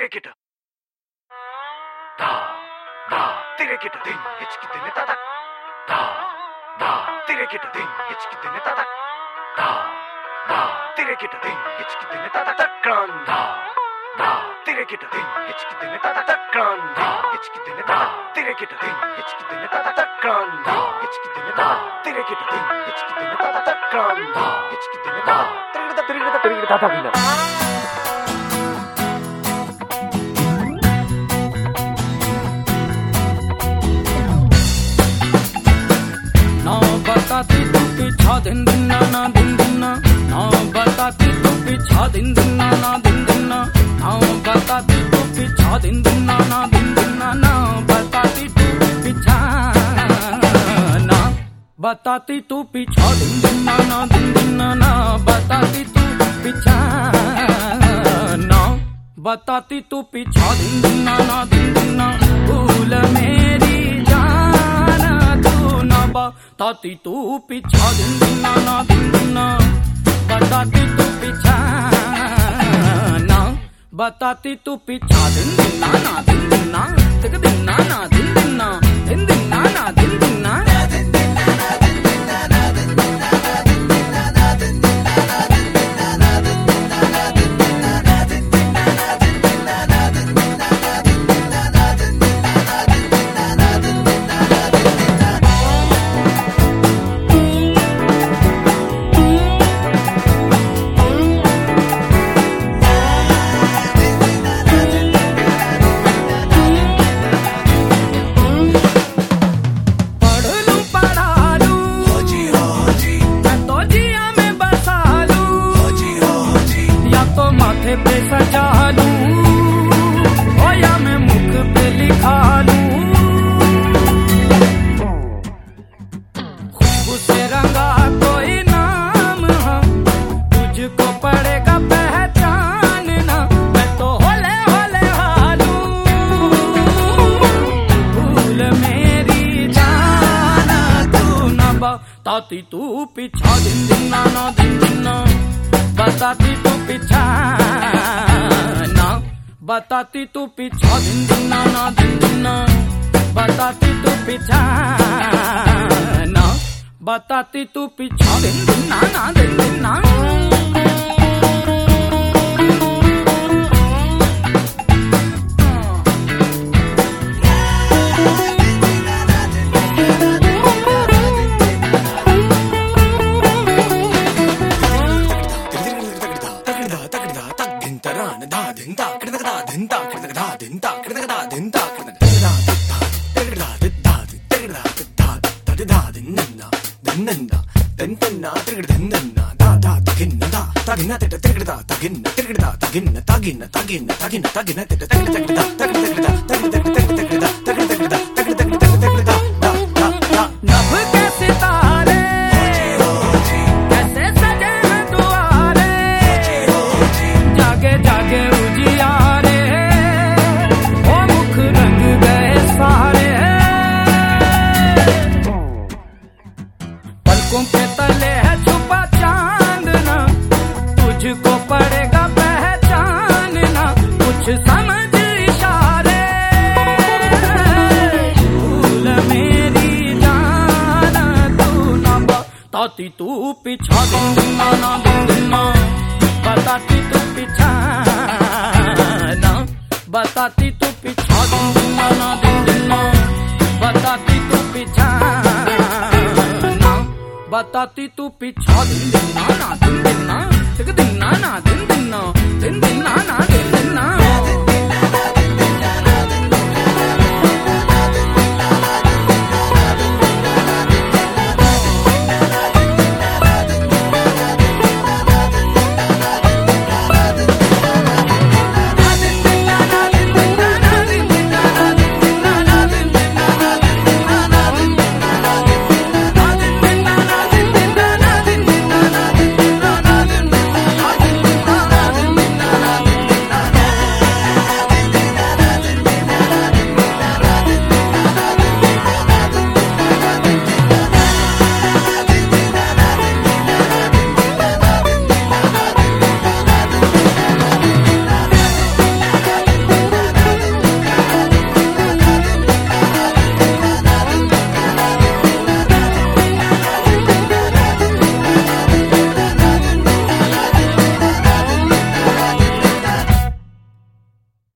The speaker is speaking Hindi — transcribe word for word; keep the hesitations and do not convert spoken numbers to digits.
तिरेकिट धा धा तिरेकिट दिन हिचकी दिन ताता धा धा तिरेकिट दिन हिचकी दिन ताता धा धा तिरेकिट दिन हिचकी दिन ताता तक्रान धा धा तिरेकिट दिन हिचकी दिन ताता तक्रान धा हिचकी दिन ताता तिरेकिट दिन हिचकी दिन ताता तक्रान धा हिचकी दिन ताता तिरेकिट दिन हिचकी दिन ताता तक्रान धा हिचकी दिन ताता तिरेकिट तिरेकिट तिरेकिट ताता बिना बताती तू पीछा दिन दिन ना ना दिन दिन ना ना बताती तू पीछा दिन दिन ना ना दिन दिन ना ना बताती तू पीछा दिन दिन ना ना दिन दिन ना ना बताती तू पीछा ना बताती तू पीछा दिन दिन ना ना दिन दिन ना ना बताती तू पीछा ना बताती तू पीछा दिन दिन ना ना दिन दिन ना भूल मेरी बताती तू पीछा दिन दिन ना ना दिन दिन ना बताती तू पीछा ना बताती तू पीछा दिन दिन ना ना दिन दिन ना दिन दिन ना ना दिन दिन ना दिन दिन ना ना दिन दिन ना पे सजा लूं ओ या मैं मुख पे लिखा लूं खुशबू से रंगा कोई नाम हाँ तुझको पड़ेगा पहचानना मैं तो होले होले हालूं भूल मेरी जाना तू ना बताती तू पीछा दिन दिन ना ना दिन दिन ना बताती तू पीछा ना बताती तू पीछा दिन दिन ना ना दिन दिन ना बताती तू पीछा ना बताती तू पीछा दिन दिन ना ना दिन दिन ना नभ के सितारे कैसे सजे हैं दुआरे जागे जागे उजियारे ओ मुख रंग गए सारे पलकों पे तले है छुपा चांदना तुझको पड़ेगा पहचानना कुछ समझ इशारे भूल मेरी जाना तू ना बताती तू पीछा दिन दिन ना ना दिन दिन ना बताती तू पीछा ना बताती तू पीछा दिन दिन ना ना दिन दिन ना बताती तू पीछा ना बताती तू पीछा दिन दिन ना ना दिन दिन ना दिन ना ना दिन